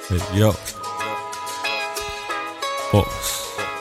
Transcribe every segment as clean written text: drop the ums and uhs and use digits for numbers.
Hey, yo. Boss.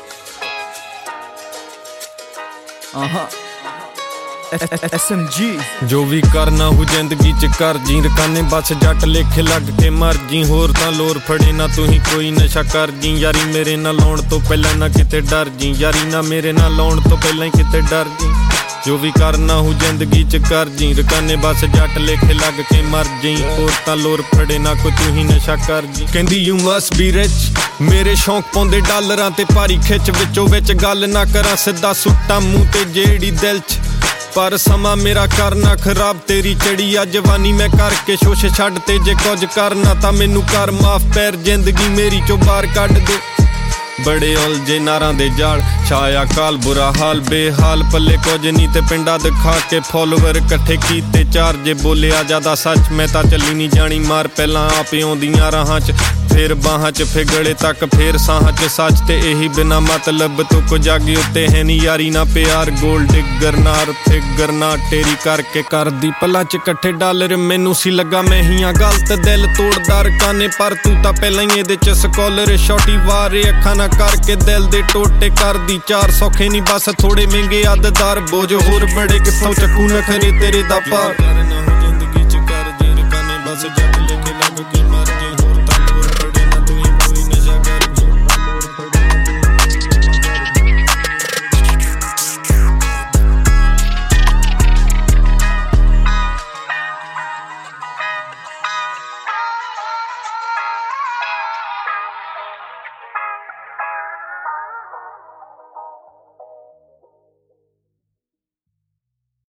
SMG ਜੋ ਵੀ ਕਰਨਾ ਹੋ ਜ਼ਿੰਦਗੀ ਚ ਕਰ ਜੀ ਰਕਾਨੇ ਬਸ ਜੱਟ ਲੇਖੇ ਲੱਗ ਕੇ ਮਰ ਜੀ ਹੋਰ ਤਾਂ ਲੋਰ ਫੜੇ ਨਾ ਤੂੰ ਹੀ ਕੋਈ ਨਸ਼ਾ ਕਰ ਜੀ ਯਾਰੀ ਮੇਰੇ ਨਾਲ ਲਾਉਣ ਤੋਂ ਪਹਿਲਾਂ ਨਾ ਕਿਤੇ ਡਰ ਜੀ ਯਾਰੀ ਨਾ ਮੇਰੇ ਨਾਲ ਲਾਉਣ ਤੋਂ ਪਹਿਲਾਂ ਹੀ ਕਿਤੇ ਡਰ ਜੀ ਜੋ ਵੀ ਕਰਨਾ ਹੋ ਜ਼ਿੰਦਗੀ ਚ ਕਰ ਜੀ ਰਕਾਨੇ ਬਸ ਜੱਟ ਲੇਖੇ ਲੱਗ ਕੇ ਮਰ ਜੀ ਹੋਰ ਤਾਂ ਲੋਰ ਫੜੇ ਨਾ ਕੋਈ ਤੂੰ ਹੀ ਨਸ਼ਾ ਕਰ ਜੀ ਕਹਿੰਦੀ ਯੂ ਮਸਟ ਬੀ ਰਿਚ ਮੇਰੇ ਸ਼ੌਂਕ ਪਾਉਂਦੇ ਡਾਲਰਾਂ ਤੇ ਭਾਰੀ ਖਿੱਚ ਵਿੱਚੋਂ ਵਿੱਚ ਗੱਲ ਨਾ ਕਰਾਂ ਸਿੱਧਾ ਸੁੱਟਾਂ ਮੂੰਹ ਤੇ ਜਿਹੜੀ ਦਿਲ ਚ ਪਰ ਸਮਾਂ ਮੇਰਾ ਕਰਨਾ ਖਰਾਬ ਤੇਰੀ ਚੜੀ ਆ ਜਵਾਨੀ ਮੈਂ ਕਰਕੇ ਸ਼ੋਸ਼ ਛੱਡ ਤੇ ਜੇ ਕੁਝ ਕਰਨਾ ਤਾਂ ਮੈਨੂੰ ਕਰ ਮਾਫ ਪੈਰ ਜ਼ਿੰਦਗੀ ਮੇਰੀ ਚੋਂ ਬਾਹਰ ਕੱਢ ਦੇ ਬੜੇ ਉਲਝੇ ਨਾਰਾਂ ਦੇ ਜਾਲ ਛਾਇਆ ਕਾਲ ਬੁਰਾ ਹਾਲ ਬੇਹਾਲ ਪੱਲੇ ਕੁਝ ਨਹੀਂ ਤੇ ਪਿੰਡਾਂ ਦਿਖਾ ਕੇ ਫੋਲੋਵਰ ਇਕੱਠੇ ਕੀਤੇ ਚਾਰ ਜੇ ਬੋਲਿਆ ਜ਼ਿਆਦਾ ਸੱਚ ਮੈਂ ਤਾਂ ਚੱਲੀ ਨਹੀਂ ਜਾਣੀ ਮਾਰ ਪਹਿਲਾਂ ਆਪ ਆਉਂਦੀਆਂ ਰਾਹਾਂ 'ਚ ਫੇਰ ਬਾਹਾਂ 'ਚ ਫਿਗਲੇ ਤੱਕ ਫੇਰ ਸਾਹਾਂ 'ਚ ਸੱਚ ਤੇ ਇਹੀ ਬਿਨਾ ਮਤਲਬ ਤੋਂ ਕੁ ਜਾਗੀ ਉੱਤੇ ਹੈ ਨੀ ਯਾਰੀ ਨਾ ਪਿਆਰ ਗੋਲਡ ਡਿੱਗਰ ਨਾਰ ਫਿਗਰ ਨਾ ਟੇਰੀ ਕਰਕੇ ਕਰਦੀ ਪਲਾਂ 'ਚ ਇਕੱਠੇ ਡਾਲਰ ਮੈਨੂੰ ਸੀ ਲੱਗਾ ਮੈਂ ਹੀ ਆ ਗਲਤ ਦਿਲ ਤੋੜਦਾ ਰਕਾਨੇ ਪਰ ਤੂੰ ਤਾਂ ਪਹਿਲਾਂ ਹੀ ਇਹਦੇ 'ਚ ਸਕਾਲਰ ਛੋਟੀ ਵਾਰੇ ਅੱਖਾਂ ਨਾ ਕਰਕੇ ਦਿਲ ਦੇ ਟੋਟੇ ਕਰਦੀ ਚਾਰ ਸੌਖੇ ਨੀ ਬਸ ਥੋੜੇ ਮਹਿੰਗੇ ਅੱਧਦਾਰ ਬੋਝ ਹੋਰ ਬੜੇ ਕਿੱਥੋਂ ਚੱਕੂ ਨਖਰੇ ਤੇਰੇ ਦਾ ਭਾਰ